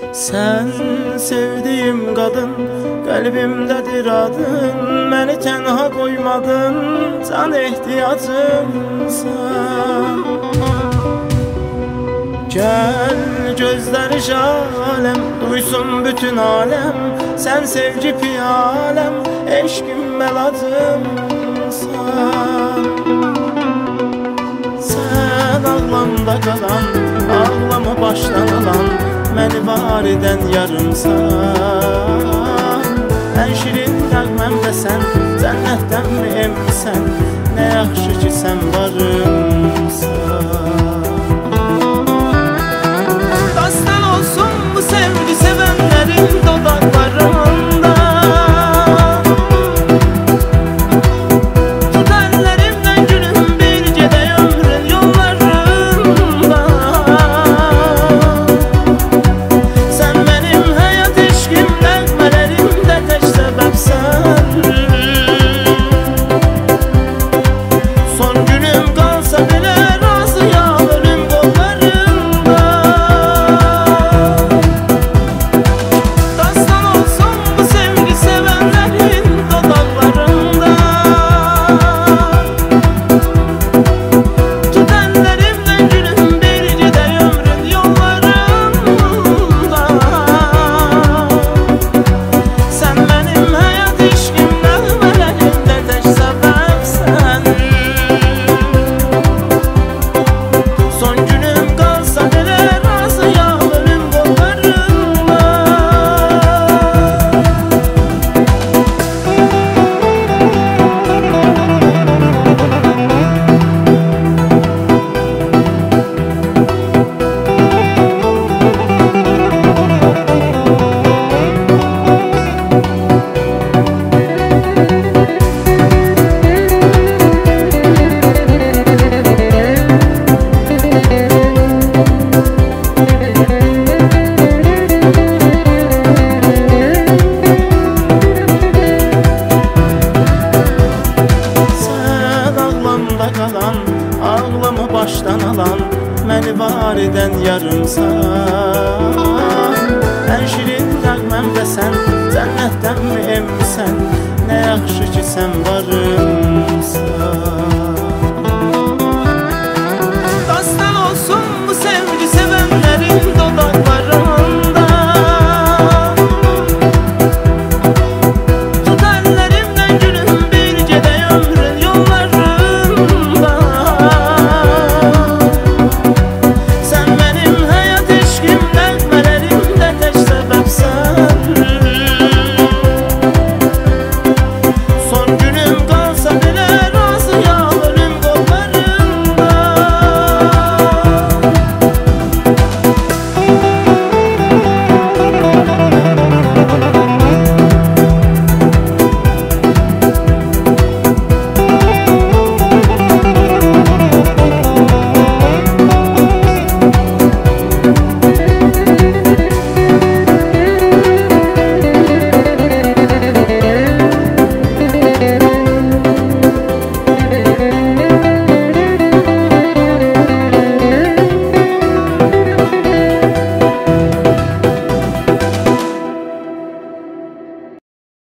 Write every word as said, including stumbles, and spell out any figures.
Sen sevdiğim kadın, kalbimdedir adın. Məni tenha koymadın, can ihtiyacımsan. Gel gözleri şalem, duysun bütün alem. Sen sevgi piyalem, eşkim melacımsan. Sen ağlamda kalan, ağlamı baştan alan, məni var edən yarımsan. Ən şirin nəğməmdə sən, cənnətdən mi emmisən? Nə yaxşı ki sən varımsan. Dastan olsun bu sevgi sevənlərin dodaqlarında. Tut əllərimdən gülüm bir gedək ömrün yollarında. Sən mənim həyat eşqim nəğmələrimdə tək səbəbsən. Son günüm qalsa belə razıyam ölüm qollarında. Dastan olsun bu sevgi sevənlərin dodaqlarında. Tut əllərimdən gülüm bir gedək ömrün yollarında. Sən mənim həyat eşqim nəğmələrimdə tək səbəbsən. Son günüm qalsa belə razıyam ölüm qollarında. Sen ağlamda kalan, ağlamı baştan alan, məni var edən yarımsan. Ən şirin nəğməmdə sən, cənnətdən mi emmisən? Nə yaxşı ki sən varımsan.